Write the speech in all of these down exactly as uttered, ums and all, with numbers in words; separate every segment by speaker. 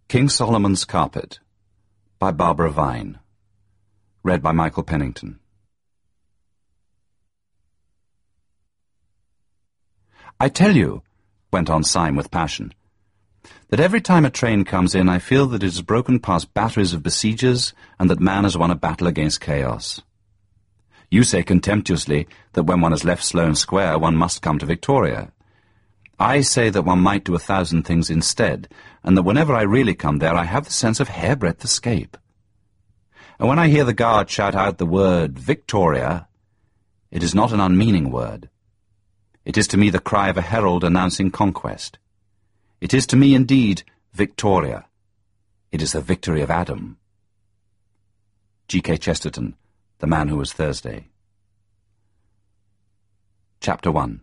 Speaker 1: King Solomon's Carpet by Barbara Vine. Read by Michael Pennington. I tell you, went on Syme with passion, that every time a train comes in I feel that it has broken past batteries of besiegers and that man has won a battle against chaos. You say contemptuously that when one has left Sloane Square one must come to Victoria. I say that one might do a thousand things instead, and that whenever I really come there I have the sense of hairbreadth escape. And when I hear the guard shout out the word Victoria, it is not an unmeaning word. It is to me the cry of a herald announcing conquest. It is to me indeed Victoria. It is the victory of Adam. G K Chesterton, The Man Who Was Thursday. Chapter one.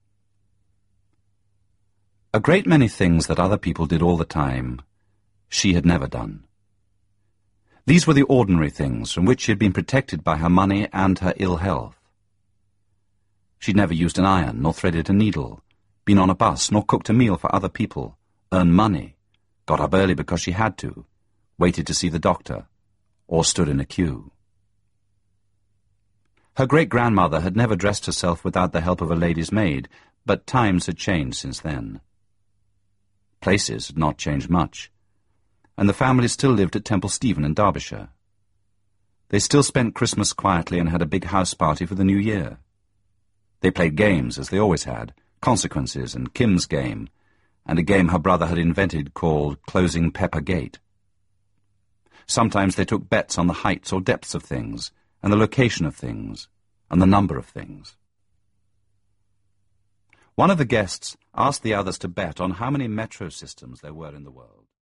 Speaker 1: A great many things that other people did all the time, she had never done. These were the ordinary things from which she had been protected by her money and her ill health. She'd never used an iron, nor threaded a needle, been on a bus, nor cooked a meal for other people, earned money, got up early because she had to, waited to see the doctor, or stood in a queue. Her great-grandmother had never dressed herself without the help of a lady's maid, but times had changed since then. Places had not changed much, and the family still lived at Temple Stephen in Derbyshire. They still spent Christmas quietly and had a big house party for the New Year. They played games, as they always had, Consequences and Kim's Game, and a game her brother had invented called Closing Pepper Gate. Sometimes they took bets on the heights or depths of things, and the location of things, and the number of things. One of the guests asked the others to bet on how many metro systems there were in the world.